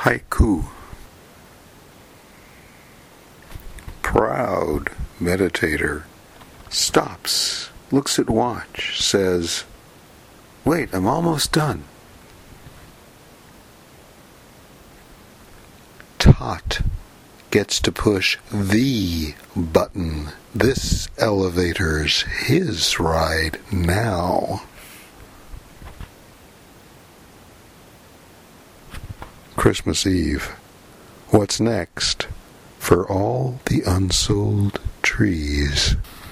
Haiku. Proud meditator stops, looks at watch, says, "Wait, I'm almost done." Tot gets to push the button. This elevator's his ride now. Christmas Eve. What's next for all the unsold trees?